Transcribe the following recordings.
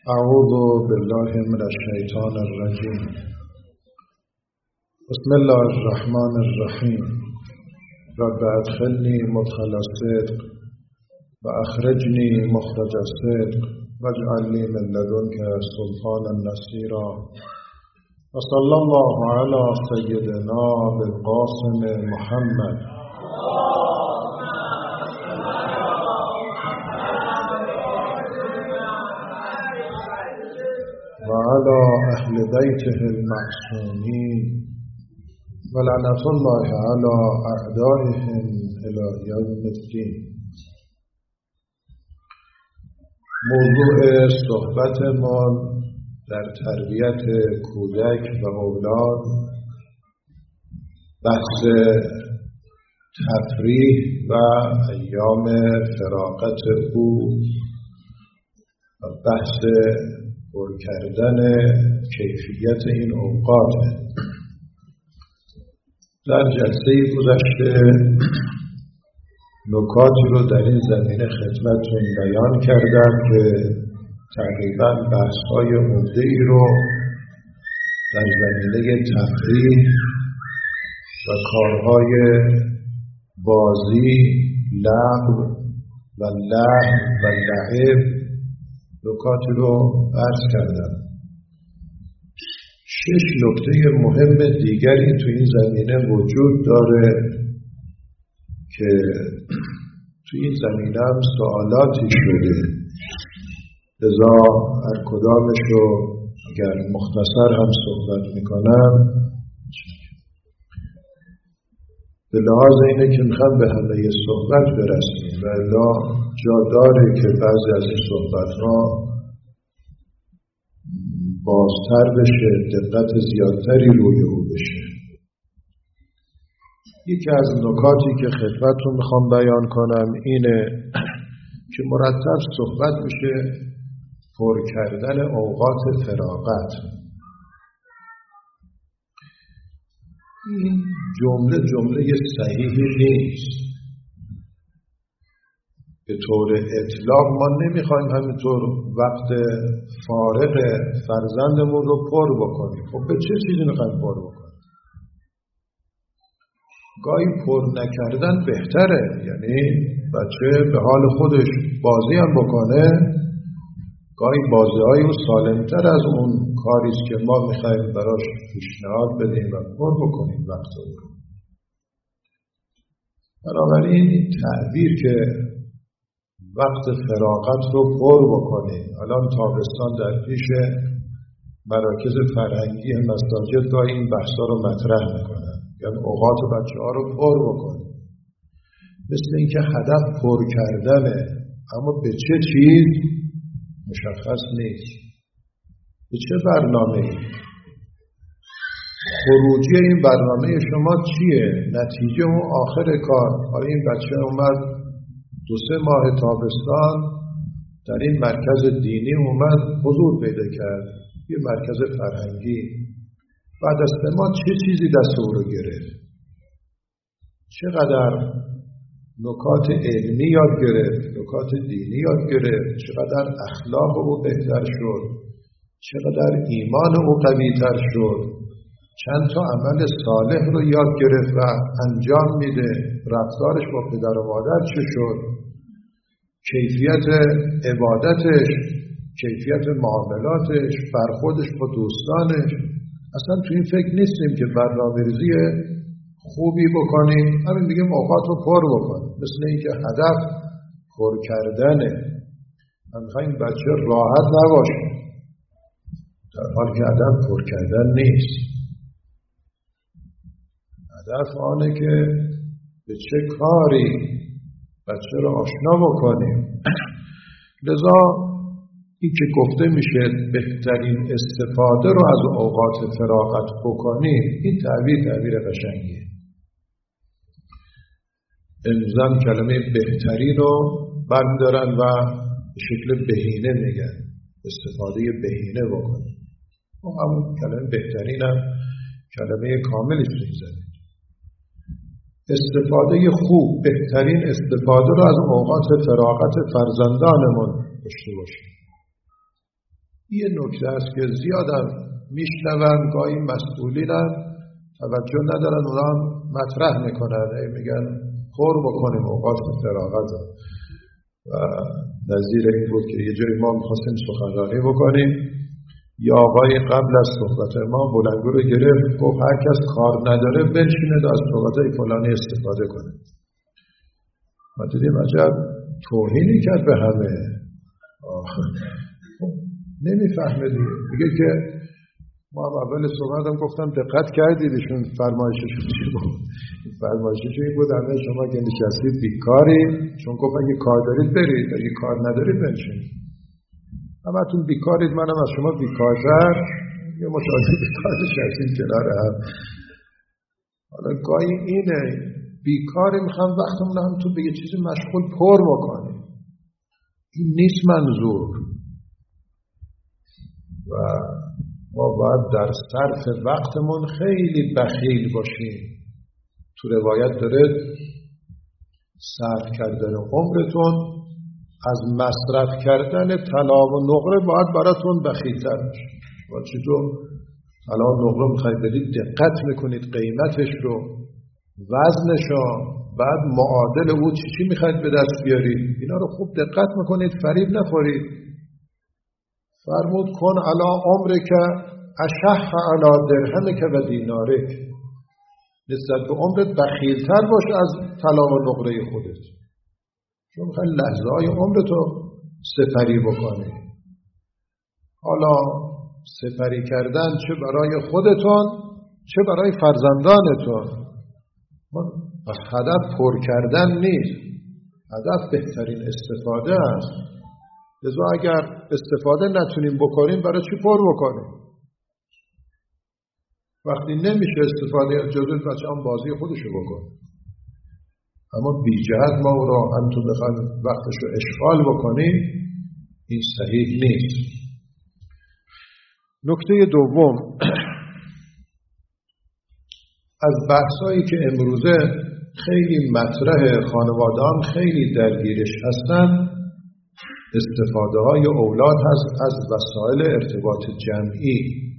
اعوذ بالله من الشیطان الرجیم. بسم الله الرحمن الرحیم. رب ادخلنی مدخل الصدق و اخرجنی مخرج الصدق واجعل لی من لدنک سلطانا نصیرا. و صلی الله علی سیدنا بالقاسم محمد وعلى أهل بيته المعصومين ولعنة الله على أعدائهم إلى يوم الدين. موضوع صحبتمان در تربیت کودک و اولاد بحث تفریح و ایام فراغت او و بحث پر کردن کیفیت این اوقات. در جلسه گذشته نکاتی رو در این زمینه خدمتتون بیان کردم که تقریبا بحث‌های عمده‌ای رو در زمینه تفریح و کارهای بازی، لعب و لهو و لعب نکاتی رو عرض کردم. 6 نکته مهم دیگری تو این زمینه وجود داره که تو این زمینه هم سوالاتی شده، لذا هر کدامش رو اگر مختصر هم صحبت میکنم به لحاظ اینه که میخوام به همه صحبت برسیم و الا جا داره که بعضی از این صحبت‌ها بازتر بشه، دقت زیادتری روی او بشه. یکی از نکاتی که خدمتتون میخوام بیان کنم اینه که مرتب صحبت میشه پر کردن اوقات فراغت. این جمله صحیحی نیست. به طور اطلاق ما نمیخوایم همینطور وقت فارغ فرزندمون رو پر بکنیم. خب به چه چیزی میخوایم پر بکنیم؟ گاهی پر نکردن بهتره، یعنی بچه به حال خودش بازی هم بکنه، گاهی بازی‌های او سالمتر از اون کاریست که ما میخوایم براش پیشنهاد بدیم و پر بکنیم وقت رو. بنابراین تعبیر که وقت فراغت رو پر بکنیم، الان تابستان در پیش مراکز فرهنگی مساجد گاهی این بحثا رو مطرح میکنن، یعنی اوقات بچه‌ها رو پر بکنیم. مثل اینکه هدف پر کردنه، اما به چه چیز مشخص نیست. به چه برنامه‌ای؟ خروجی این برنامه شما چیه؟ نتیجه اون آخر کار. آیا این بچه اومد 2-3 ماه تابستان در این مرکز دینی اومد حضور پیدا کرد، یه مرکز فرهنگی، بعد از 3 ماه چه چیزی دست او رو گرفت؟ چقدر نکات علمی یاد گرفت، نکات دینی یاد گرفت، چقدر اخلاق او بهتر شد، چقدر ایمان او قوی‌تر شد، چند تا عمل صالح رو یاد گرفت و انجام میده، رفتارش با پدر و مادر چه شد، کیفیت عبادتش، کیفیت معاملاتش، برخوردش با دوستانش. اصلا تو این فکر نیستیم که برنامه‌ریزی خوبی بکنیم، همین دیگه اوقات رو پر بکنیم، مثل اینکه هدف پر کردنه. من می‌خوایم بچه راحت نباشه، در حالی که هدف پر کردن نیست. هدف آنه که به چه کاری بچه رو آشنا بکنیم. لذا این که گفته میشه بهترین استفاده رو از اوقات فراغت بکنیم، این تعبیر قشنگیه. امروزن کلمه بهترین رو برمی‌دارن و به شکل بهینه میگن، استفاده بهینه بکنیم. و همون کلمه بهترین هم کلمه کاملی میزنید. استفاده خوب، بهترین استفاده رو از اوقات فراغت فرزندانمون داشته باشیم. یه نکته است که زیادم میشنوم، گاهی مسئولینم توجه ندارن، اونا هم مطرح میکنن، میگن پر بکنیم اوقات فراغت. و نظیر این بود که یه جایی ما میخواستیم سخنرانی بکنیم، یا آقای قبل از صحبت ما بلنگو رو گرفت، گفت هر کس کار نداره بنشینه از صحبتای فلانی استفاده کنه. ما دیدیم عجب توهینی کرد به همه. نمیفهمه دیگه. میگه که ما هم اول صحبت هم گفتم دقت کردید ایشون فرمایششون چی بود؟ فرمایششون این بود همه شما که نشستید بیکاری، چون گفت اگه کار دارید برید، اگه کار ندارید بنشینید. همتون بیکارید، منم از شما بیکارتر، یه مشاهده بیکار نشستیم کنار هم. حالا گاهی اینه بیکاری میخوام وقتمون هم تو به یه چیزی مشغول پر بکنیم. این نیست منظور. و ما باید در صرف وقتمون خیلی بخیل باشیم. تو روایت داره صرف کردن عمرتون از مصرف کردن طلا و نقره باید براتون بخیل‌تر باشه. و چطور طلا و نقره میخواید برید دقت میکنید قیمتش رو، وزنش رو، بعد معادل او چی میخواید به دست بیارید، اینا رو خوب دقت میکنید، فریب نخورید. فرمود کن علی عمرک اشح علی درهمک و دینارک، نسبت به عمرت بخیلتر باش از طلا و نقره خودت، چون میخوای لحظه های عمرتو سپری بکنی. حالا سپری کردن چه برای خودتون چه برای فرزندانتون. هدف پر کردن نیست، هدف بهترین استفاده است. لذا اگر استفاده نتونیم بکنیم برای چی پر بکنیم؟ وقتی نمیشه استفاده جزء بچه هم بازی خودشو بکنه. اما بی جهت ما او را هم تو بخوایم وقتشو اشغال بکنیم، این صحیح نیست. نکته دوم از بحثایی که امروزه خیلی مطرح، خانواده‌ام خیلی درگیرش هستن، استفاده های اولاد هست از وسایل ارتباط جمعی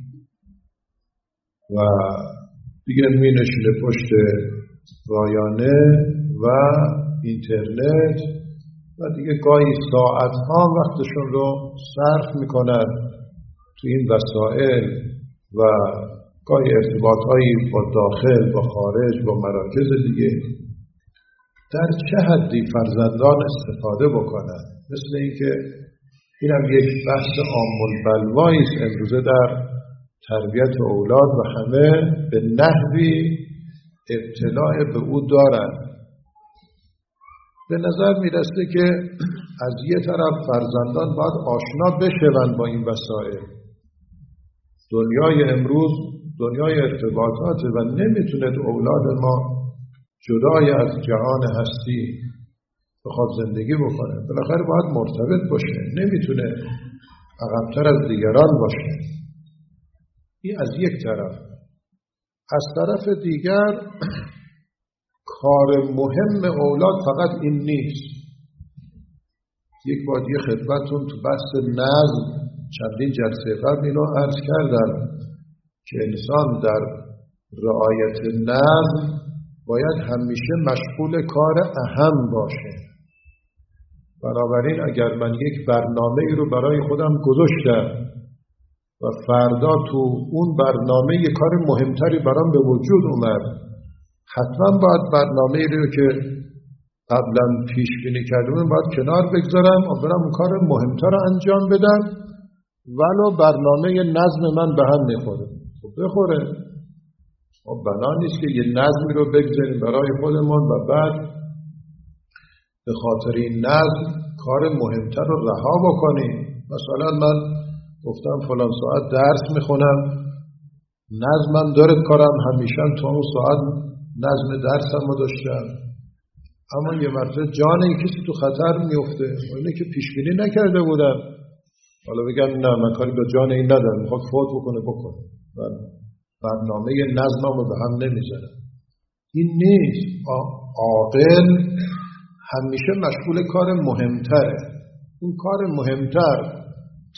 و دیگه می نشینه پشت رایانه و اینترنت و دیگه گاهی ساعت ها وقتشون رو صرف میکنن تو این وسایل و گاهی ارتباط هایی با داخل با خارج با مراکز دیگه. در چه حدی فرزندان استفاده بکنن؟ مثل اینکه اینم یک بحث عام البلوایی است امروزه در تربیت اولاد و همه به نحوی ابتلاع به او دارن. به نظر میرسه که از یه طرف فرزندان باید آشنا بشون با این وسایل. دنیای امروز دنیای ارتباطاته و نمیتونه اولاد ما جدای از جهان هستی بخواد زندگی بکنه. بالاخره باید مرتبط باشه، نمیتونه عقب‌تر از دیگران باشه. این از یک طرف. از طرف دیگر کار مهم اولاد فقط این نیست. یک بار دیگه خدمتون تو بحث نظم چندین جلسه قبل اینو عرض کردم که انسان در رعایت نظم باید همیشه مشغول کار اهم باشه. بنابراین اگر من یک برنامه ای رو برای خودم گذاشتم و فردا تو اون برنامه یک کار مهمتری برام به وجود اومد، حتما باید برنامه ای رو که قبلا پیش بینی کردم باید کنار بگذارم و برم اون کار مهمتر رو انجام بدم، ولو برنامه نظم من به هم میخوره. خب بخوره، بنا نیست که یه نظمی رو بگذاریم برای خودمون و بعد به خاطر این نظم کار مهمتر رو رها بکنیم. مثلا من گفتم فلان ساعت درس میخونم، نظمم داره کارم همیشه تو اون ساعت نظم درسم رو داشتم، اما یه مرتبه جان این کسی تو خطر میفته، اینه که پیش بینی نکرده بودم، حالا بگم نه من کاری به جان این ندارم، میخواد فوت بکنه برنامه نظمم رو به هم نمیذارم. این نیست. عاقل همیشه مشغول کار مهمتره. اون کار مهمتر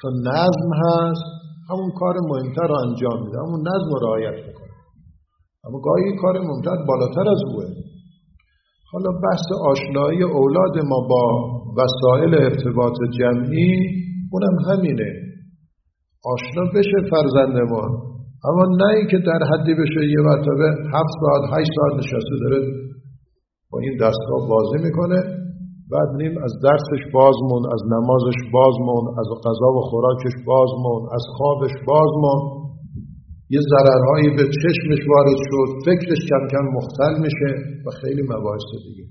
تا نظم هست همون کار مهمتر رو انجام میده، همون نظم رو رعایت میکنه، اما گاهی کار مهمتر بالاتر از اوه. حالا بحث آشنایی اولاد ما با وسایل ارتباط جمعی اونم همینه، آشنا بشه فرزند ما، اما نه ای که در حدی بشه یه مرتبه 7 ساعت 8 ساعت نشسته داره با این دستگاه بازی میکنه، بعد نیم از درسش بازمون، از نمازش بازمون، از غذا و خوراکش بازمون، از خوابش بازمون، یه ضررهایی به چشمش وارد شد، فکرش کم کم مختل میشه و خیلی مباحث دیگه.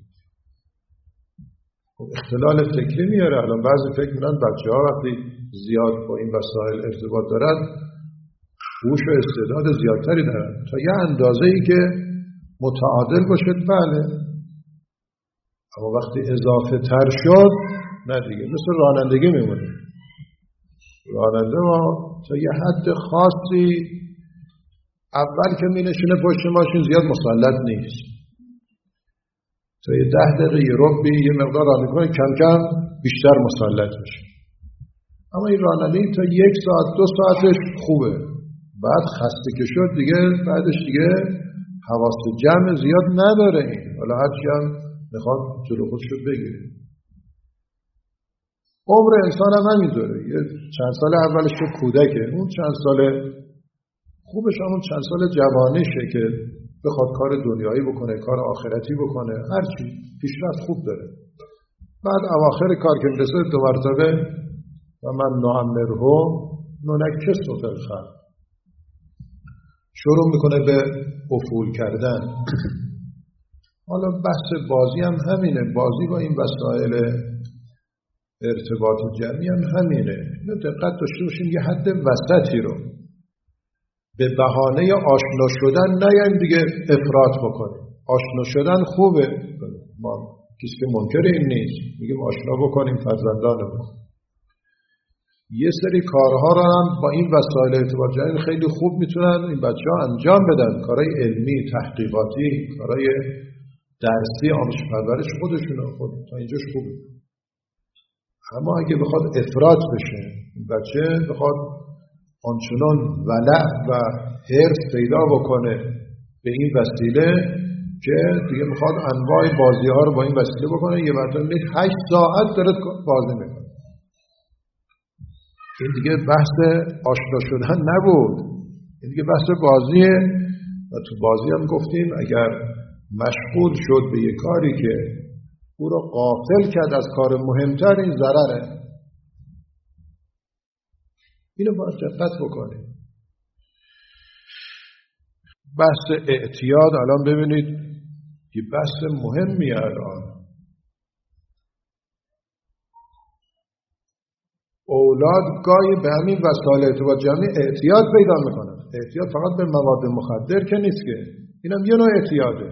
خب اختلال فکری میاره. الان بعضی فکر میکنن بچه‌ها وقتی زیاد با این وسایل ارتباط دارن هوش و استعداد زیادتری دارن، تا یه اندازه‌ای که متعادل باشه بله، اما وقتی اضافه تر شد نه دیگه، مثل رانندگی میمونه. راننده ما تا یه حد خاصی اول که می نشینه پشت ماشین زیاد مسلط نیست، تا یه 10 دقیقه یه ربعی یه مقدار راه میکنه کم کم بیشتر مسلط میشه. اما این راننده تا 1 ساعت 2 ساعتش خوبه، بعد خسته که شد دیگه بعدش دیگه حواس جمع زیاد نداره. این حالا هرچی هم میخواد جلو خودشو بگیره. عمر انسان هم همینطوره، یه چند سال اولش که کودکه، اون چند سال خوبش همون چند سال جوانیشه که بخواد کار دنیایی بکنه، کار آخرتی بکنه، هرچی پیشرفت خوب داره. بعد اواخر کار که میرسه 2 مرتبه و من نعمره ننکسه فی الخلق، شروع میکنه به افول کردن. حالا بحث بازی هم همینه، بازی با این وسایل ارتباط جمعی هم همینه. دقت داشته باشیم یه حد وسطی رو، به بهانه آشنا شدن نیایم دیگه افراط بکنیم. آشنا شدن خوبه، ما کسی که منکر این نیست، میگیم آشنا بکنیم فرزندانمون. یه سری کارها رو هم با این وسایل ارتباط جمعی خیلی خوب میتونن این بچه‌ها انجام بدن، کارهای علمی، تحقیقاتی، کارهای درسی، آموزش پرورش خودشون خود تا اینجاش خوبه. اما اگه بخواد افراط بشه، بچه بخواد آنچنان ولع و حرص پیدا بکنه به این وسیله که دیگه میخواد انواع بازی ها رو با این وسیله بکنه، یه مرتبه 8 ساعت داره بازی میکنه. این دیگه بحث آشنا شدن نبود، این دیگه بحث بازیه. و تو بازی هم گفتیم اگر مشغول شد به یه کاری که او رو غافل کرد از کار مهمتر، این ضرره. اینو باید دقت بکنیم. بحث اعتیاد الان ببینید که بحث مهمیه. الان اولاد گاهی به همین وسایل ارتباط جمعی اعتیاد پیدا میکنن. اعتیاد فقط به مواد مخدر که نیست که، اینم یه نوع اعتیاده.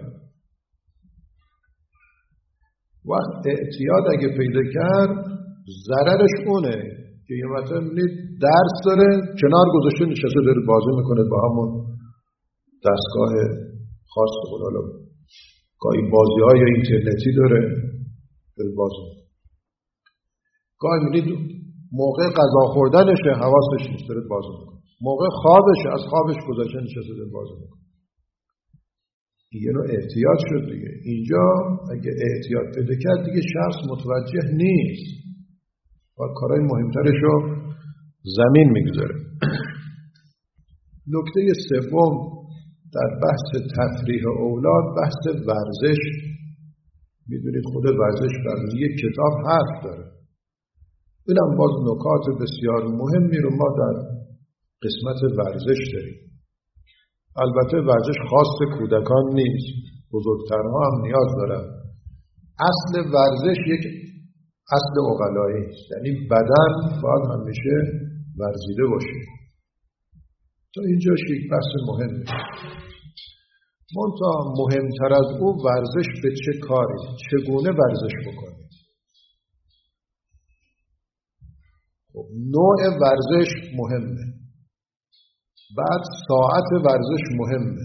وقت اعتیاد اگه پیدا کرد ضررش اونه که یه مثلا درس داره کنار گذاشته نشسته داره بازی میکنه با همون دستگاه خاص خود. حالا گاهی بازی های اینترنتی داره بازی. گاهی میدید موقع غذا خوردنشه حواسش نیست داره بازی میکنه، موقع خوابشه از خوابش گذاشته نشسته داره بازی میکنه. این یه نوع اعتیاد شد دیگه. اینجا اگه اعتیاد پیدا کرد دیگه شخص متوجه نیست و کارهای مهمترش رو زمین میگذاره. نکته سوم در بحث تفریح اولاد بحث ورزش. میدونید خود ورزش در یک کتاب حرف داره. اینم باز نکات بسیار مهمی رو ما در قسمت ورزش داریم. البته ورزش خاص کودکان نیست، بزرگترها هم نیاز دارن. اصل ورزش یک اصل عقلایی است، یعنی بدن باید همیشه ورزیده باشه. تا اینجاش یک بحث مهمه. منتها مهمتر از او ورزش به چه کاری، چگونه ورزش بکنید. خب نوع ورزش مهمه، بعد ساعت ورزش مهمه،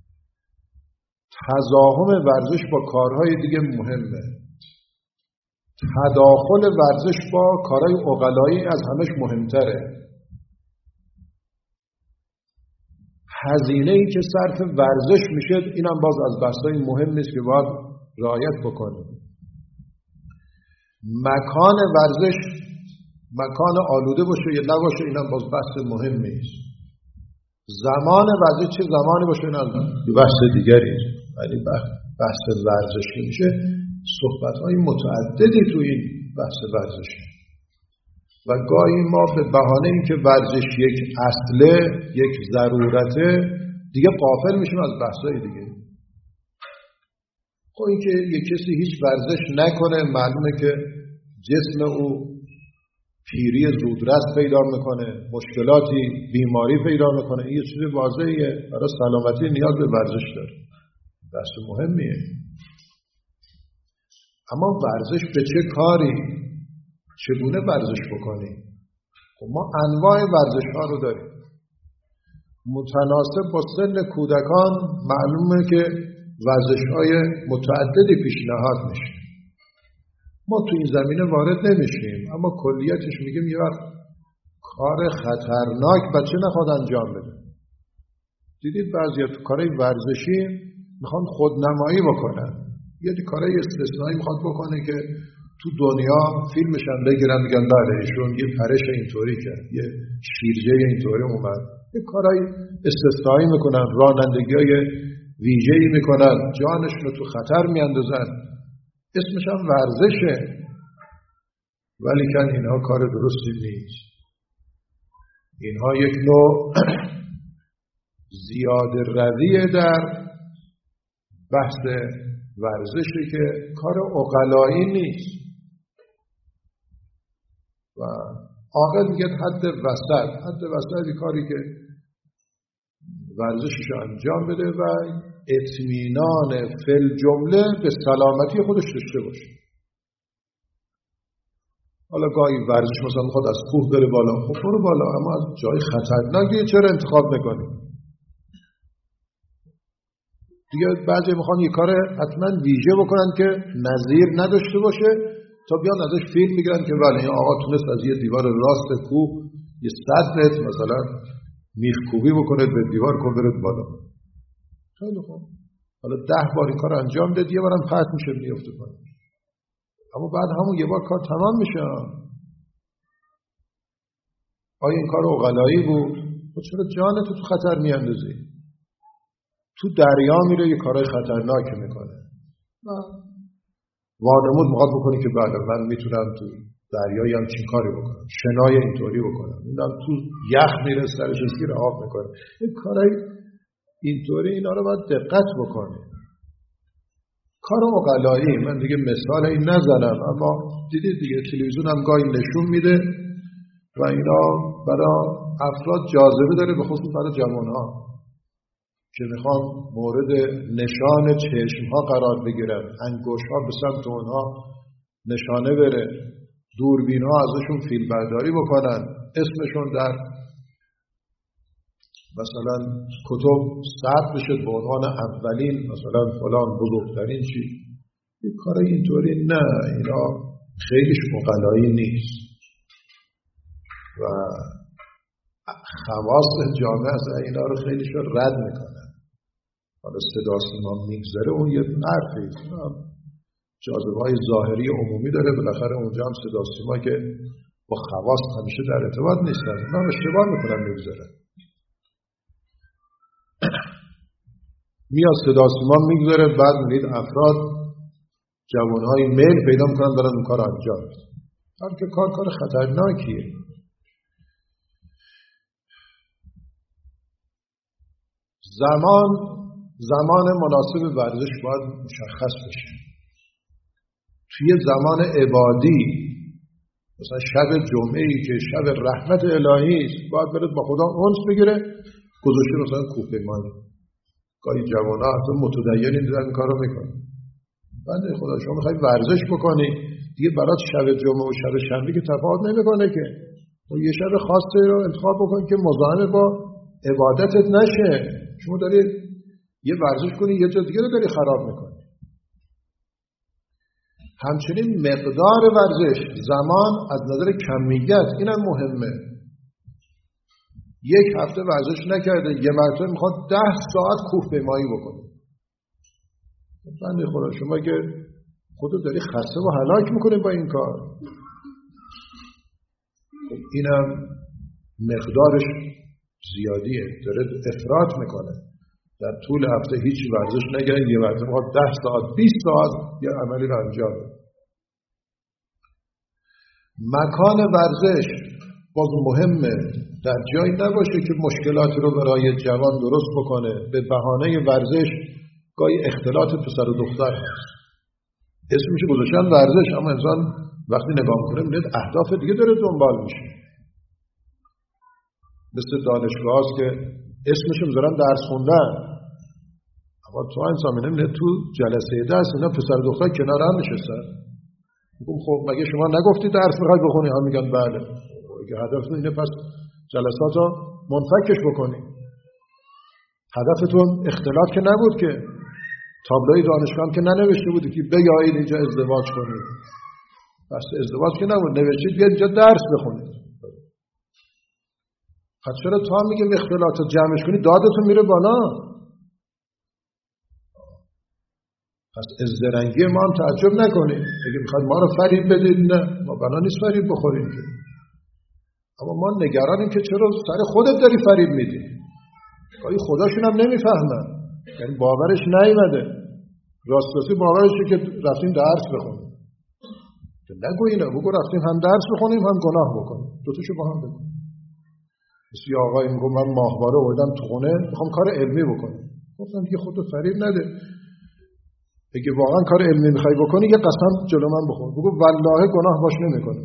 تزاحم ورزش با کارهای دیگه مهمه، تداخل ورزش با کارهای عقلایی از همش مهمتره. هزینه‌ای که صرف ورزش میشه اینم باز از بحث‌های مهم نیست که باید رعایت بکنیم. مکان ورزش مکان آلوده باشه یا نباشه اینم باز بحث مهمی است. زمان ورزش چه زمانی باشه اینم بحث دیگری است. ولی بحث ورزشی میشه صحبت‌های متعددی تو این بحث ورزشی و گاهی ما به بهانه این که ورزش یک اصله، یک ضرورته، دیگه غافل میشیم از بحث‌های دیگه. خب این که یک کسی هیچ ورزش نکنه معلومه که جسم او پیری زودرس پیدا میکنه، مشکلاتی، بیماری پیدا میکنه. این یه چیز واضحیه. برای سلامتی نیاز به ورزش داره. بحث مهمیه. اما ورزش به چه کاری؟ چگونه ورزش بکنیم؟ خب ما انواع ورزش ها رو داریم. متناسب با سن کودکان معلومه که ورزش های متعددی پیشنهاد میشه. ما تو این زمینه وارد نمیشیم، اما کلیتش میگیم یه وقت کار خطرناک بچه نخواد انجام بده. دیدید بعضی تو کارهای ورزشی میخوان خودنمایی بکنن، یه کارهای استثنایی میخواد بکنه که تو دنیا فیلمش هم بگیرن میگن بله ایشون یه پرش اینطوری کرد، یه شیرجه اینطوری اومد. یه کارهای استثنایی میکنن، رانندگی‌های ویژه‌ای میکنن، جانشون رو تو خطر میاندازن. اسمش هم ورزشه، ولی کن اینها کار درستی نیست. اینها یک نوع زیاده رویه در بحث ورزشی که کار عقلایی نیست و عاقل میگه حد وسط کاری که ورزشش انجام بده و اطمینان فل جمله به سلامتی خودش داشته باشه. حالا گاهی ورزش مثلا میخواد از کوه بره بالا، خب برو بالا، اما از جای خطرناکی چرا انتخاب میکنی؟ دیگه بعضی میخوان یه کار حتما ویژه بکنن که نظیر نداشته باشه تا بیان ازش فیلم میگیرن که بله این آقا تونست از یه دیوار راست کوه یه 100 متر مثلا میخکوبی بکنه به دیوار کن برد بالا. خیلی خوب، حالا 10 بار این کار انجام داد، یه بارم پرت میشه میفته پایین، اما بعد همون یه بار کار تمام میشه. آیا این کار عقلایی بود؟ تو چرا جانتو تو خطر میاندازی؟ تو دریا میره یه کارهای خطرناکی میکنه. وانمود میخواد بکنی که بله من میتونم تو دریایی هم چین کاری بکنم، شنای اینطوری بکنم، اونم تو یخ میره سرش زیر آب میکنه. این کارهای اینطوری اینا رو باید دقت بکنه. کار عقلایی من دیگه مثال این نزنم، اما دیدید دیگه تلویزیون هم گاهی نشون میده و اینا برای افراد جاذبه داره، به خصوص برای جوانها که میخوان مورد نشان چشمها قرار بگیرن، انگشت‌ها به سمت اونها نشانه بره، دوربین‌ها ازشون فیلم برداری بکنن، اسمشون در مثلا کتب ثبت بشه به عنوان اولین مثلا فلان بزرگترین چی. این کار اینطوری نه، اینا خیلیش عقلایی نیست و خواص جامعه از اینا رو خیلیش رد میکنن. حالا صدا سیما میگذره اون یه حرفی جاذبه‌های ظاهری عمومی داره، بالاخره اونجا هم صدا سیما که با خواص همیشه در ارتباط نیستن، اونا اشتباه میکنن میگذره. میاد صدا سیما میگذره، بعد میدید افراد جوانهای میل پیدا میکنن برن اون کار انجام بدن، حال که کار خطرناکیه. زمان مناسب ورزش باید مشخص بشه. توی زمان عبادی مثلا شب جمعه‌ای که شب رحمت الهی است باید برد با خدا انس بگیره، گذاشته مثلا کوهپیمایی. گاهی جوانا حتی متدینی دیدن این کارو میکنه. بنده خدا شما میخوای ورزش بکنی دیگه برات شب جمعه و شب شنبه که تفاوت نمیکنه که، تو یه شب خاصی رو انتخاب بکن که مزاحم با عبادتت نشه. شما داری یه ورزش کنی یه جا دیگه رو داری خراب میکنی. همچنین مقدار ورزش، زمان از نظر کمیت اینم مهمه. یک هفته ورزش نکرده، یه مرتبه میخواد 10 ساعت کوهپیمایی بکنه. بنده خدا شما که خودت داری خسته و هلاک میکنی با این کار. اینم مقدارش زیادیه، داره افراط میکنه. در طول هفته هیچ ورزش نگه، یه مرتبه میخواد 10 ساعت 20 ساعت یه عملی رو انجام بده. مکان ورزش باز مهمه، در جایی نباشه که مشکلاتی رو برای جوان درست بکنه. به بهانه ورزش گاهی اختلاط پسر و دختر هست، اسمش گذاشتن ورزش، اما انسان وقتی نگاه میکنه میبینه اهداف دیگه داره دنبال میشه. مثل دانشگاه هست که اسمش میذارن درس خوندن، اما تو انسان میبینه تو جلسه درس اینا پسر و دختر کنار هم نشستن. میگم خب مگه شما نگفتی درس میخوای بخونی؟ هم میگن بله. اگه هدفتون اینه پس جلسات رو منفکش بکنی. هدفتون اختلاط که نبود که، تابلوی دانشگاه هم که ننوشته بودی که بیایید اینجا ازدواج کنید. پس ازدواج که نبود، نوشتید بیاید اینجا درس بخونید. پس چرا تا میگیم اختلاط رو جمعش کنی دادتون میره بالا؟ پس ازدرنگی ما هم تعجب نکنید. اگه میخواد ما رو فریب بدید، نه، ما بنا نیست فریب بخوریم که. اما ما نگرانیم که چرا سر خودت داری فریب میدی. گاهی خداشون هم نمیفهمن، یعنی باورش نیومده، راستی باورشه که رفتیم درس بخونیم. نگو اینو، بگو رفتیم هم درس بخونیم هم گناه بکنیم، دوتاشو با هم بگو. مثل یه آقایی میگو من ماهواره آوردم تو خونه میخوام کار علمی بکنم. گفتم دیگه خودت فریب نده، اگه واقعا کار علمی میخوای بکنی یه قسم جلو من بخور، بگو والله گناه باش نمیکنه.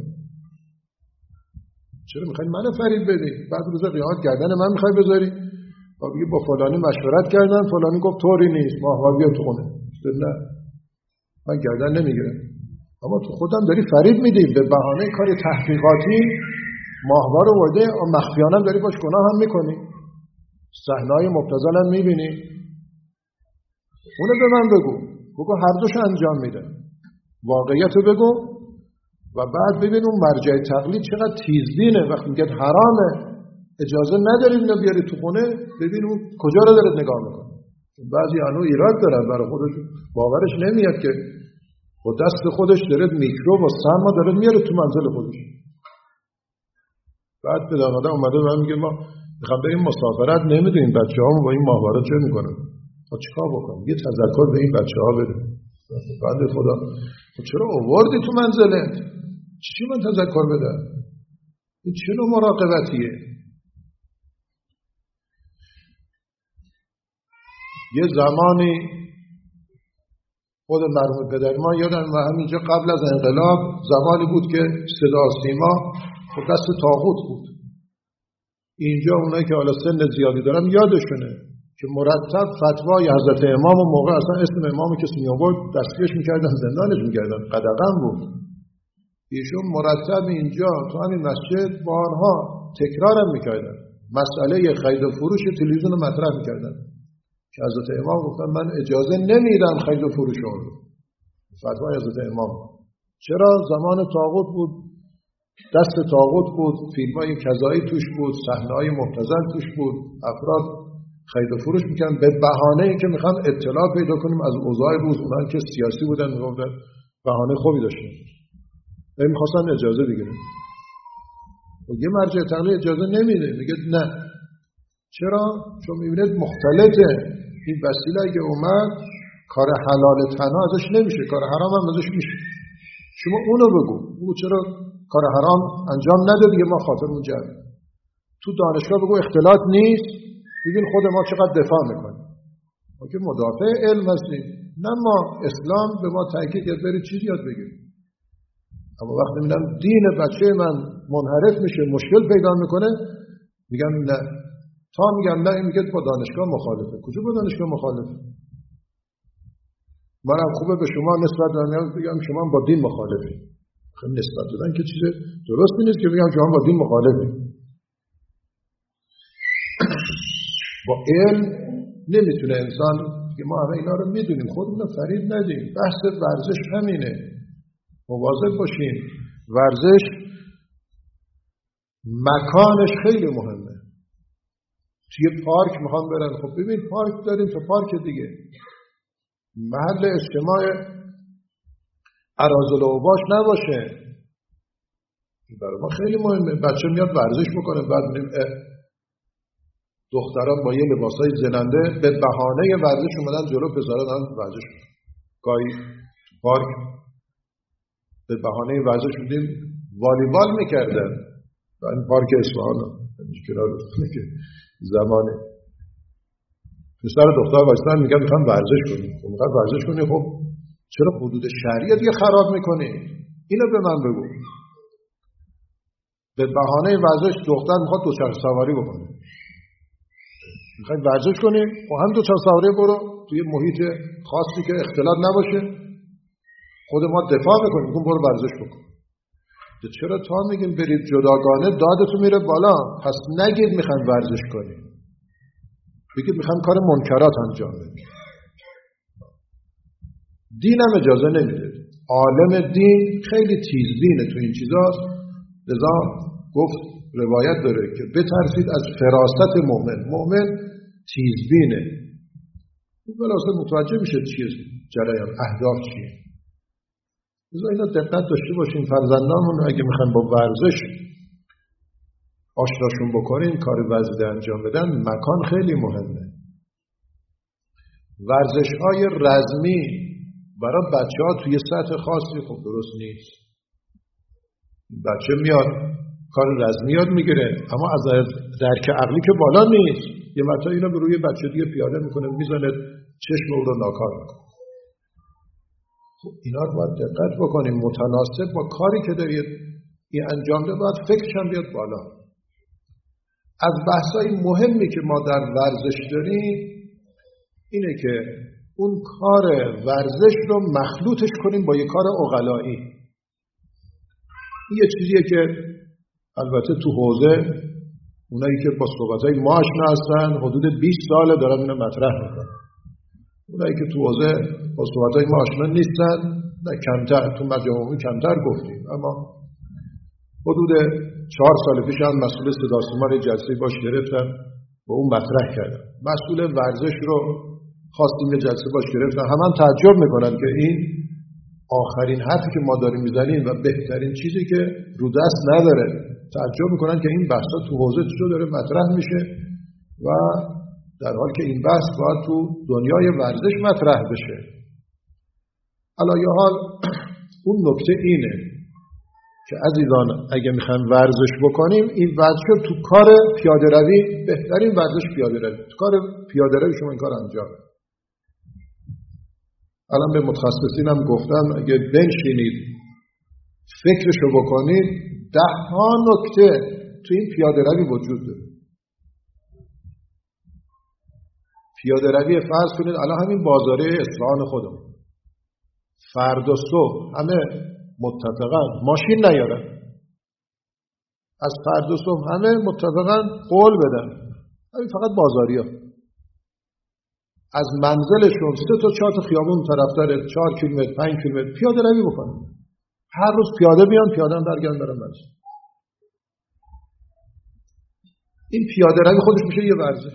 چرا میخوای منو فریب بدی؟ بعد روز قیامت گردن من میخوای بذاری؟ بگی با فلانی مشورت کردن، فلانی گفت طوری نیست، ماهواره بیا تو خونه. نه، من گردن نمیگیرم. اما تو خودم داری فریب میدی، به بهانه کار تحقیقاتی ماهواره ورده، مخفیانه داری باش گناه هم میکنی، صحنه‌های مبتذل هم میبینی. اونو به من بگو هر دوش انجام میده، واقعیت رو بگو و بعد ببین اون مرجع تقلید چقدر تیزبینه. وقتی میگه حرامه، اجازه نداری اینو بیاری تو خونه، ببین اون کجا رو داره نگاه میکنه. بعضی انو ایراد دارن برای خودش، باورش نمیاد که با دست خودش داره میکروب و سم داره میاره تو منزل خودش. بعد به داماده اومده و من میگه ما میخوام بریم مسافرت، نمیدونیم بچه‌هامو با این ماهواره چه میکنن. ما چیکار بکنم؟ یه تذکر به این بچه‌ها بده. بعد خدا چرا آوردی تو منزلت؟ چی من تذکر بدم؟ این چه نوع مراقبتیه؟ یه زمانی خود مرحوم پدر ما یادم و همینجا قبل از انقلاب زمانی بود که صدا سیما خود دست طاغوت بود. اینجا اونایی که حالا سن زیادی دارن یادشونه که مرتب فتوای حضرت امام و موقع اصلا اسم امامو کسی میآورد دستگیرش میکردن، زندانش میکردن، قدغن بود. ایشون مرتب اینجا تو همین مسجد بارها تکرارم میکردن، مسئله خرید و فروش تلویزیون رو مطرح میکردن که حضرت امام گفتن من اجازه نمیدم خرید و فروش رو. فتوای حضرت امام. چرا؟ زمان طاغوت بود، دست طاغوت بود، فیلم‌های کذایی توش بود، صحنه‌های مبتذل توش بود، افراد خرید و فروش میکنن به بهانه اینکه میخوان اطلاع پیدا کنیم از اوضاع روز. اونان که سیاسی بودن میگفتن بهانه خوبی داشتن، نمیخواستن اجازه بگیرن. و یه مرجع تقلید اجازه نمیده، میگه نه. چرا؟ چون میبینید مختلطه. این وسیله اگه اومد کار حلال تنها ازش نمیشه، کار حرام هم ازش میشه. شما اونو بگو چرا کار حرام انجام نده دیگه، ما خاطرمون جمع. تو دانشگاه بگو اختلاط نیست، ببین خود ما چقدر دفاع میکنیم. ما که مدافع علم هستیم، نه ما اسلام به ما تاکید کرد برید چیزی یاد بگیرید. اما وقتی میبینم دین بچه من منحرف میشه، مشکل پیدا میکنه، میگم نه. تا میگم نه، این میگه با دانشگاه مخالفه. کجا با دانشگاه مخالفه؟ منم خوبه به شما نسبت دادن بگم شما با دین مخالفی. خب نسبت دادن که چیز درستی نیست که بگم شما با دین مخالفی. با علم نمیتونه انسان که ما همه اینا رو میدونیم خودمون رو فریب ندیم. بحث ورزش همینه. مواظب باشیم. ورزش مکانش خیلی مهمه. توی پارک میخوام برن، خب ببین پارک داریم تا پارک دیگه، محل اجتماع اراذل و اوباش نباشه. این برای ما خیلی مهمه. بچه میاد ورزش میکنه، بعد دختران با یه لباسای زننده به بهانه ورزش اومدن جلو پسران هم ورزش میکنن. گاهی پارک به بهانه ورزش بودیم والیبال میکردن. این پارک اصفهان کنار که زمانه پسر و دختر وایسن میگن میخوام ورزش کنیم. خب میخوام ورزش کنیم، خب چرا حدود شهری دیگه خراب میکنی؟ اینو به من بگو. به بهانه ورزش دختر میخواد دوچرخه سواری بکنه. میخوای ورزش کنی؟ خب هم دوچرخه سواری برو توی محیط خاصی که اختلاط نباشه. خود ما دفاع میکنیم، میگم برو ورزش بکن. چرا تا میگیم برید جداگانه دادتون میره بالا؟ پس نگید میخوایم ورزش کنیم، بگید میخوایم کار منکرات انجام بدیم. دین هم اجازه نمیده. عالم دین خیلی تیزبینه تو این چیزاست، لذا گفت روایت داره که بترسید از فراست مؤمن. مؤمن تیزبینه، اون بلاسه متوجه میشه چیه جریان، اهداف چیه. لذا اینا دقت داشته باشیم. فرزندانمون اگه میخوایم با ورزش آشناشون بکنیم، کار ورزیده انجام بدن، مکان خیلی مهمه. ورزش‌های رزمی برای بچه‌ها توی سطح خاصی خب درست نیست. بچه میاد کار رزمی یاد میگیره، اما از درک عقلی که بالا نیست. یه مرتبه اینو به روی بچه دیگه پیاده میکنه، میزنه چشم او رو ناکار میکنه. خب اینا رو باید دقت بکنیم، متناسب با کاری که دارید این انجام ده باید فکرش هم بیاد بالا. از بحثای مهمی که ما در ورزش داریم اینه که اون کار ورزش رو مخلوطش کنیم با یه کار عقلایی. این یه چیزیه که البته تو حوزه اونایی که با صحبتای ما آشنا هستن حدود 20 ساله دارن اینو مطرح میکنن. اونایی که تو حوزه با صحبتای ما آشنا نیستن نه کمتر، تو مجامع کمتر گفتیم، اما حدود 4 سال پیش هم مسئول صدا و سیما جلسه باش گرفتن و اون مطرح کردن. مسئول ورزش رو خواستیم یه جلسه باش گرفتن. هم تعجب میکنن که این آخرین حرفی که ما داریم میزنیم و بهترین چیزی که رو دست نداره. تعجب میکنن که این بحثا تو حوزه چطور داره مطرح میشه و در حالی که این بحث باید تو دنیای ورزش مطرح بشه. علی حال اون نکته اینه که عزیزان اگه میخوایم ورزش بکنیم، این ورزش رو تو کار پیاده روی، بهترین ورزش پیاده روی، تو کار پیاده روی شما این کار انجام. الان به متخصصین هم گفتم اگه بنشینید فکرشو بکنید 10 نکته تو این پیاده روی وجود داره. پیاده روی فرض کنید الان همین بازاره اصفهان خودمون فردا صبح همه متفقاً ماشین نیارن، از فردا صبح همه متفقاً قول بدن همین فقط بازاریا از منزلشون 3 تا 4 تا خیابون طرفدار 4 کیلومتر 5 کیلومتر پیاده روی بکنن. هر روز پیاده بیان، پیاده هم برگردن برن منزل. این پیاده روی خودش میشه یه ورزش.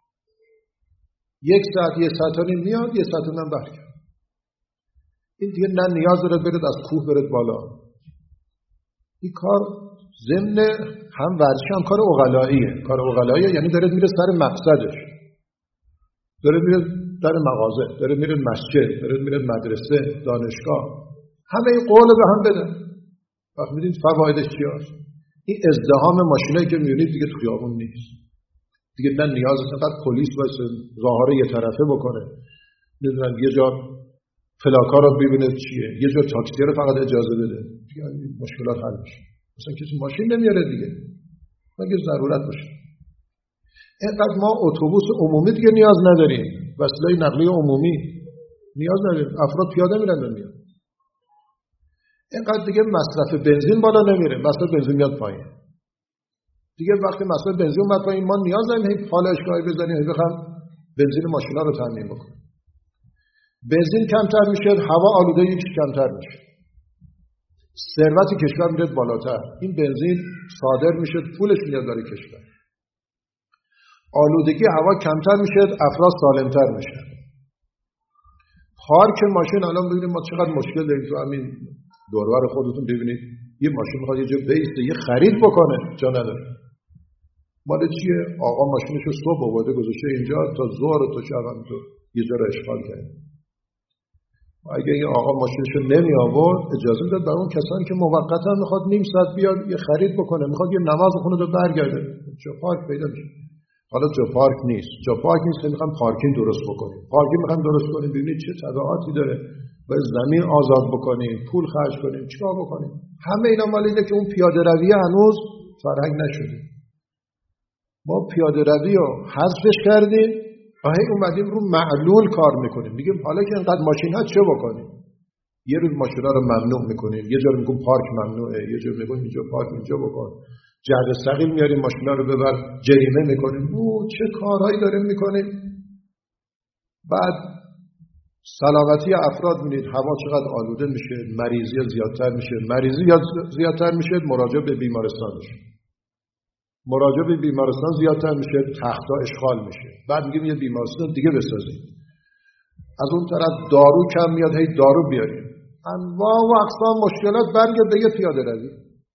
1 ساعت 1 ساعت و نیم میاد، 1 ساعت و نیم برگرد. این دیگه نه نیاز داره برید از کوه برید بالا. این کار ضمن هم ورزش هم کار عقلاییه. کار عقلاییه یعنی داره میره سر مقصدش. داره میره در مغازه، داره میره مسجد، داره میره مدرسه، دانشگاه. همه این قول به هم بدن. وقت میدید فوایدش چی هست؟ این ازدحام ماشینایی که میبینید دیگه تو خیابون نیست. دیگه نه نیاز فقط پلیس واسه راهرو یه طرفه بکنه. نمیدونم یه جا فلاکا رو ببینه چیه، یه جا تاکسی رو فقط اجازه بده. دیگه مشکلات حل میشه. مثلا کسی ماشین نمیاره دیگه. مگه ضرورت باشه. اینقدر ما اتوبوس عمومی دیگه نیاز نداریم. وسیله نقلیه عمومی نیاز نداریم. افراد پیاده میرن میان. اینقدر دیگه مصرف بنزین بالا نمیره. مصرف بنزین میاد پایین. دیگه وقتی مصرف بنزین اومد پایین ما نیاز نداریم پال اشکایی بزنیم بخوام بنزین ماشینا رو تامین بکنیم. بنزین کمتر میشه، هوا آلودگی کمتر میشه. ثروت کشور میره بالاتر، این بنزین صادر میشه، پولش میاد برای کشور، آلودگی هوا کمتر میشه، افراد سالمتر میشه. پارک ماشین الان ببینید ما چقدر مشکل داریم تو همین دوربر خودتون ببینید، یه ماشین میخواد یه جا بیسته یه خرید بکنه جا نداره. مال چیه؟ آقا ماشینشو صبح آورده گذاشته اینجا تا ظهر تا شب هم تو یه جا رو اشغال کرد. اگه این آقا ماشینشو نمی آورد اجازه میداد برای اون کسانی که موقتا میخواد نیم ساعت بیاد یه خرید بکنه، میخواد یه نماز بخونه و برگرده، جا پارک پیدا میشه. حالا جا پارک نیست، جا پارک نیست که میخوام پارکینگ درست بکنیم، پارکینگ میخوام درست کنیم ببینید چه تبعاتی داره، باید زمین آزاد بکنیم، پول خرج کنیم، چیکار بکنیم. همه اینا مال اینه که اون پیاده روی هنوز فرهنگ نشده. ما پیاده روی رو حذفش کردیم و هی اومدیم رو معلول کار میکنیم، میگیم حالا که اینقدر ماشین هست چه بکنیم؟ یه روز ماشینا رو ممنوع میکنیم، یه جا میگیم پارک ممنوعه، یه جا میگیم اینجا پارک اینجا بکن، جعبه ثقیل میاریم ماشینا رو ببر جریمه میکنیم. چه کارهایی داریم میکنیم. بعد سلامتی افراد میدید هوا چقدر آلوده میشه، مریضی زیادتر میشه، زیادتر میشه، مراجعه به بیمارستان میشه، مراجعه به بیمارستان زیادتر میشه، تخت‌ها اشغال میشه. بعد میگیم یه بیمارستان دیگه بسازیم. از اون طرف دارو کم میاد، هی دارو بیاریم. انواع و اقسام مشکلات برگرد به یه پیاده روی.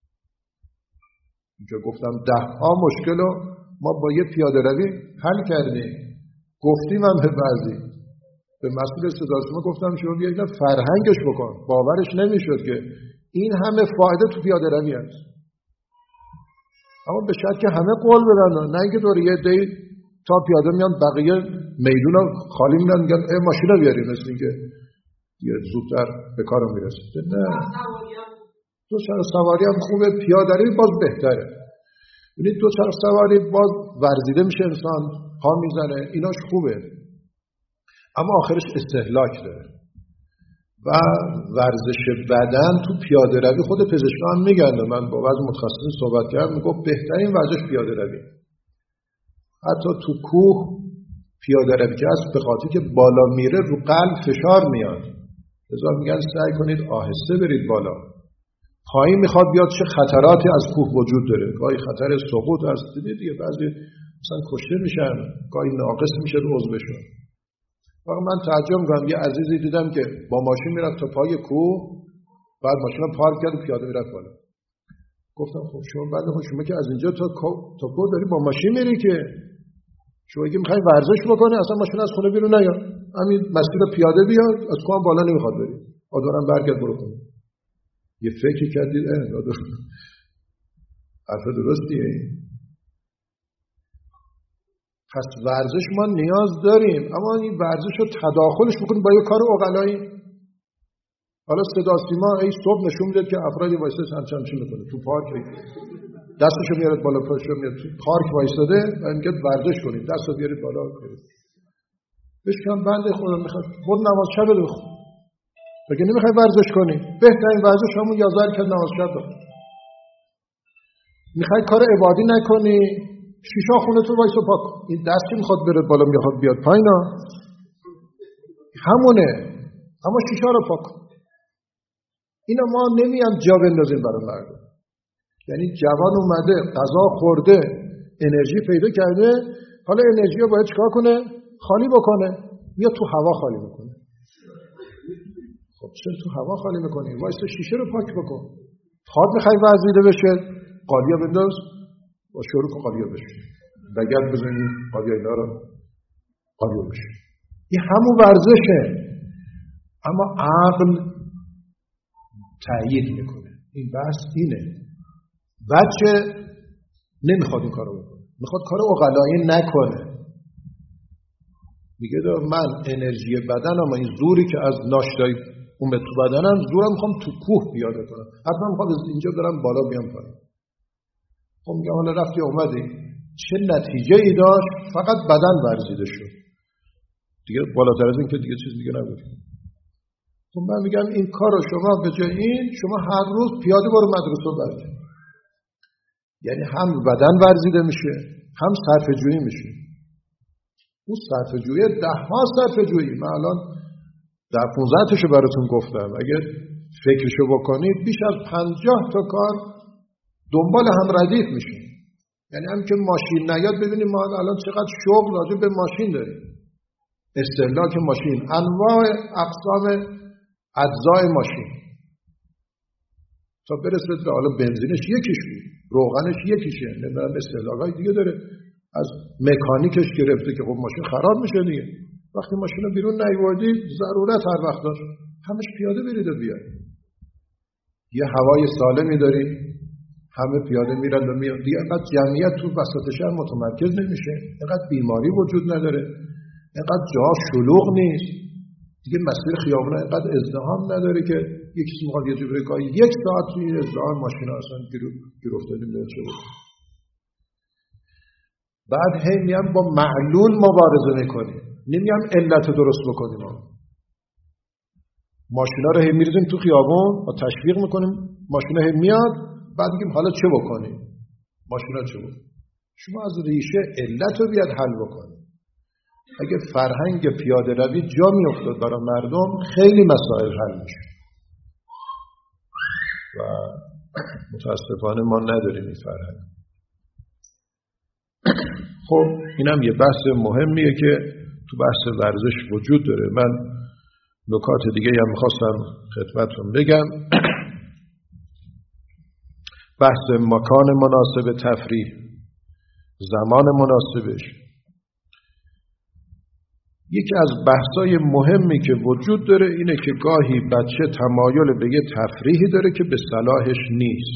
اینجا گفتم 10 مشکل رو ما با یه پیاده روی حل کردیم. گفتیم هم به بعضی، به مسئول صدا سیما گفتم شما بیایید فرهنگش بکن. باورش نمیشد که این همه فایده تو پیاده روی هست. اما به شرط که همه قول بدن، نه اینکه دور یه دی تا پیاده میان بقیه میدون خالی میدن میگن ماشینا بیاریم، مثل اینکه یه زودتر به کارم میرسه. نه، دو چرخ سواری هم خوبه، پیاده روی باز بهتره. یعنی دو چرخ سواری باز ورزیده میشه، انسان پا میزنه، ایناش خوبه، اما آخرش استهلاک داره. و ورزش بدن تو پیاده روی خود پزشکان میگن، من با بعضی متخصصین صحبت کردم، میگفت بهترین ورزش پیاده روی. حتی تو کوه پیاده روی که هست به خاطر که بالا میره رو قلب فشار میاد، لذا میگن سعی کنید آهسته برید بالا. پایین میخواد بیاد چه خطراتی از کوه وجود داره، گاهی خطر سقوط هست، دیگه بعضی مثلا کشته میشن، گاهی ناقص میشه عضوشون. واقعا من تعجب میکنم، یه عزیزی دیدم که با ماشین میرفت تا پای کوه، بعد ماشین رو پارک کرد و پیاده میرفت بالا. گفتم خب شما که از اینجا تا کوه داری با ماشین میری، که شما که میخوای ورزش بکنی اصلا ماشین از خونه بیرون نیا، همین مسیر پیاده بیاد، از کوه بالا نمیخواد بری، آدارم برگرد برو خونه. یه فکر کردید حرف درستیه. پس ورزش ما نیاز داریم، اما این ورزش رو تداخلش بکنیم با یه کار عقلایی. حالا صدا سیما ای صبح نشون میده که افرادی وایساده چمچم میکنه تو پارک، دستشو میارد بالا، پاشو میاد تو پارک وایساده و میگه ورزش کنید، دستو بیارید بالا کنید. بشکم بنده خدا میخواد بود نماز شب بخون، بگه نمیخوای ورزش کنی، بهترین ورزش همون 11 رکعت نماز شب بخون. میخوای کار عبادی نکنی، شیشه خونه تو وایسو پاک. این دست که میخواد بره بالا میخواد بیاد پایین همونه، اما شیشه رو پاک. اینا ما نمیام جا بندازیم برای مردم. یعنی جوان اومده غذا خورده انرژی پیدا کرده، حالا انرژی رو باید چیکار کنه؟ خالی بکنه. یا تو هوا خالی میکنه. خب چرا تو هوا خالی میکنی؟ وایسو شیشه رو پاک بکن. پاد میخوای ورزیده بشه، قالیا بنداز و شروع کن قالیا بشه، بگرد بزنی قالیا اینا رو قالیا بشه. این همون ورزشه، اما عقل تأیید میکنه. این بحث اینه. بچه نمیخواد این کارو بکنه، میخواد کار عقلایی نکنه. میگه من انرژی بدنم، این زوری که از ناشتایی اون به تو بدنم، زورم میخوام تو کوه پیاده کنم، حتما میخواد از اینجا برم بالا بیام پایین. خب میگه حالا رفتی اومدی چه نتیجه ای داشت؟ فقط بدن ورزیده شد دیگه، بالاتر از این که دیگه چیز دیگه نبود. خب من میگم این کار رو شما به جای این، شما هر روز پیاده برو مدرسه برگرد. یعنی هم بدن ورزیده میشه، هم صرفه جویی میشه. اون صرفه جویی 10 صرفه جویی، من الان 15 تاشو براتون گفتم. اگه فکرشو بکنید بیش از 50 تا کار دنبال هم ردیف میشه. یعنی هم که ماشین نیاد، ببینید ما الان چقدر شغل راجع به ماشین داریم، استهلاک ماشین، انواع اقسام اجزای ماشین، تا برسه به حالا بنزینش یکیش بود، روغنش یکیشه، نمیدونم استهلاکای دیگه داره، از مکانیکش گرفته که خب ماشین خراب میشه دیگه. وقتی ماشین رو بیرون نیوردی ضرورت هر وقت داشت همش پیاده برید و بیاید. یه هوای سالمی داری، همه پیاده میرن و میان دیگه. اینقدر جمعیت تو وسط شهر متمرکز نمیشه، اینقدر بیماری وجود نداره، اینقدر جاها شلوغ نیست دیگه، مسیر خیابون اینقدر ازدحام نداره که یکی میخواد یه جوری گاهی 1 ساعت توی ازدحام ماشینا اصلا گیر افتادیم به چه بود. بعد هی میام با معلول مبارزه میکنیم، نمیام علت درست بکنیم. ماشینا رو هی میریزیم تو خیابون و تشویق میکنیم، ماشینا هی میاد، بعد میگیم حالا چه بکنیم؟ ماشینا چه بود؟ شما از ریشه علت رو بیاد حل بکنید. اگه فرهنگ پیاده روی جا میافتاد برای مردم خیلی مسائل حل میشه و متاسفانه ما نداریم این فرهنگ. خب اینم یه بحث مهمیه که تو بحث ورزش وجود داره. من نکات دیگه هم میخواستم خدمتتون بگم. بحث مکان مناسب تفریح، زمان مناسبش، یکی از بحثای مهمی که وجود داره اینه که گاهی بچه تمایل به یه تفریحی داره که به صلاحش نیست.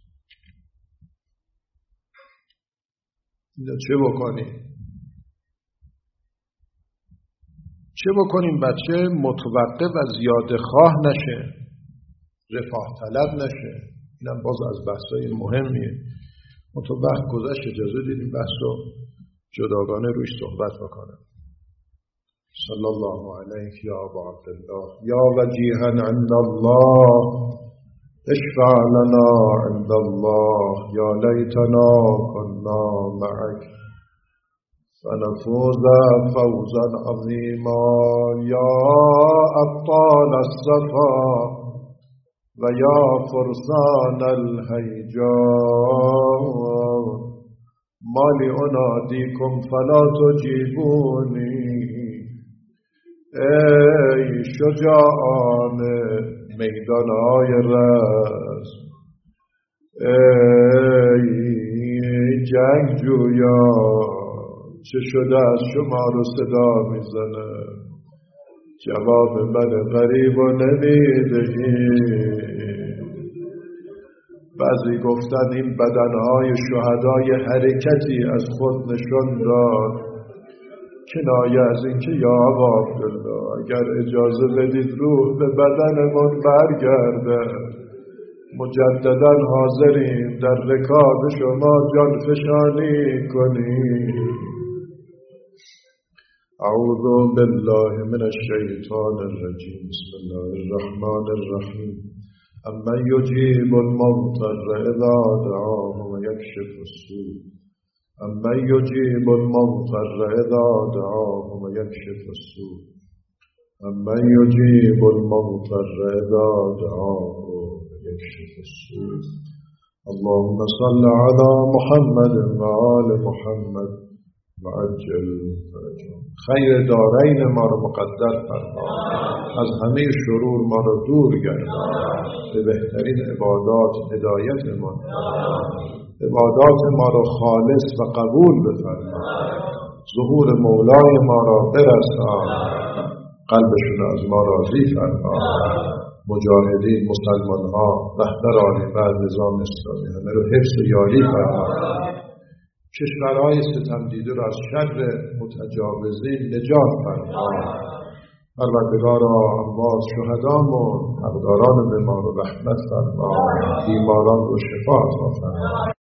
چه بکنیم؟ چه بکنیم بچه متوقف و زیاده خواه نشه، رفاه طلب نشه؟ اینم باز از بحثای مهمیه. تو وقت گذشت اجازه دیدیم بحث رو جداگانه روش صحبت بکنم. صلی الله علیک یا ابا عبدالله یا وجیها عند الله اشفع لنا عند الله یا لیتنا کنا معک فنفوز فوزا عظیما یا ابطال الصفا و یا فرسان الهیجا مالی انادیکم فلا تجیبونی. ای شجاعان میدانهای رزم، ای جنگجویا، چه شده از شما رو صدا میزنه؟ جواب من غریب و نمیدهی. بعضی گفتن این بدنهای شهدای حرکتی از خود نشون داد، کنایه از این که یا ابا عبدالله اگر اجازه بدید روح به بدنمون برگرده، مجددا حاضریم در رکاب شما جان فشانی کنیم. اعوذ بالله من الشیطان الرجیم. بسم الله الرحمن الرحیم. امن یجیب المضطر اذا دعاه و یکشف السوء. امن یجیب المضطر اذا دعاه و یکشف السوء. امن یجیب المضطر اذا دعاه و یکشف السوء. اللهم صل على محمد و آل محمد و عجل فرجهم. خیر دارین ما رو مقدر فرما، از همه شرور ما رو دور گردان، به بهترین عبادات هدایت ما، عبادات ما رو خالص و قبول بفرما، ظهور مولای ما را برسان، قلبشون از ما راضی فرما. مجاهدین، مسلمان ها، رهبران بعد نظام اسلامی همه رو حفظ و یاری فرما. کشورهای ستم دیده را از شر متجاوزین نجات فرما. پروردگارا اموات شهدامون، حقداران ما رو رحمت فرما، بیماران رو شفا عطا فرما.